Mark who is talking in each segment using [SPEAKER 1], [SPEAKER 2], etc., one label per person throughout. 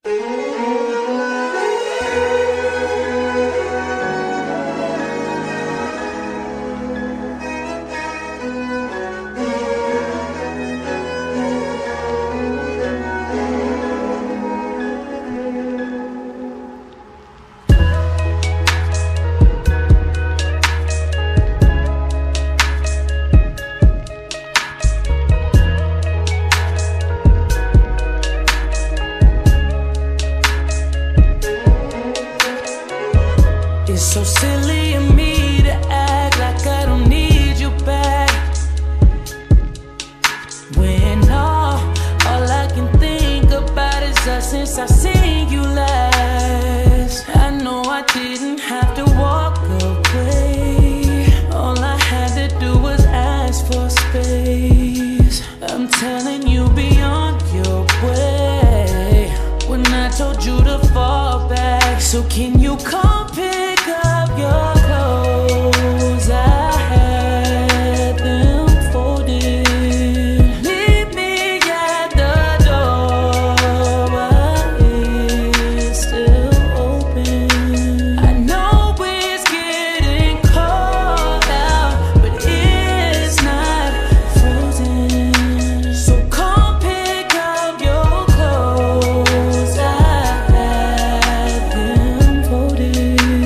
[SPEAKER 1] It's so silly of me to act like I don't need you back, when all I can think about is us since I've seen you last. I know I didn't have to walk away. All I had to do was ask for space. I'm telling you, be on your way when I told you to fall back. So can you come pick up your clothes? I had them folded. Leave me at the door while it's still open. I know it's getting cold out, but it's not frozen. So come pick up your clothes. I had them folded.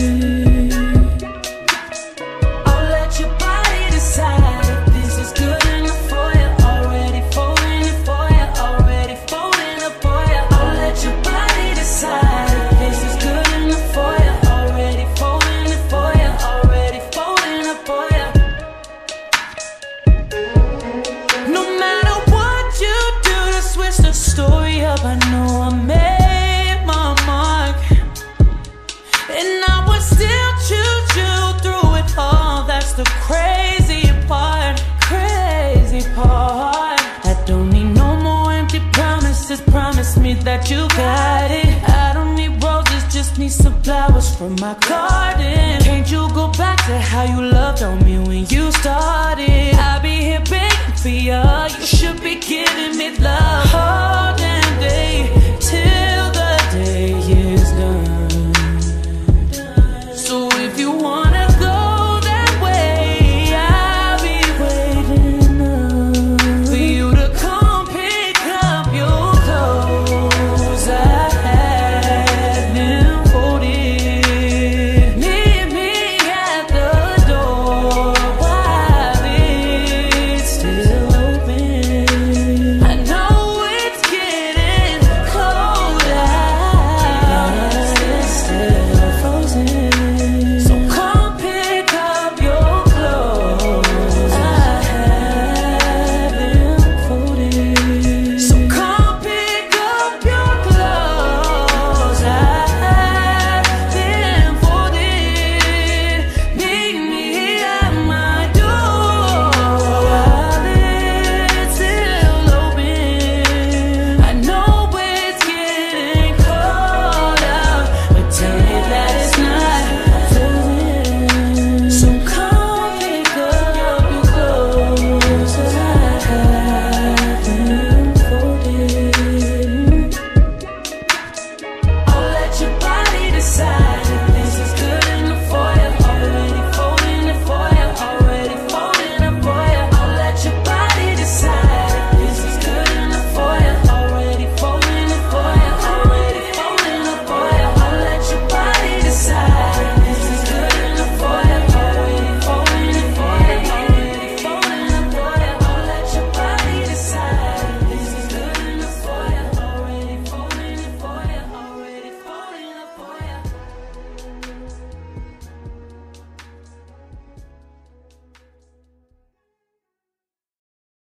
[SPEAKER 1] I'll let your body decide if this is good enough for you. Already folding it for you, already folding it for you. I'll let your body decide if this is good enough for you. Already folding it for you, already folding it for you. No matter what you do to switch the story up, I know I made my mark, and I would still choose you through it all. That's the crazy part, crazy part. I don't need no more empty promises. Promise me that you got it. I don't need roses, just need some flowers from my garden. Can't you go back to how you loved on me when you started? I'll be here begging for you. You should be giving me love all damn day.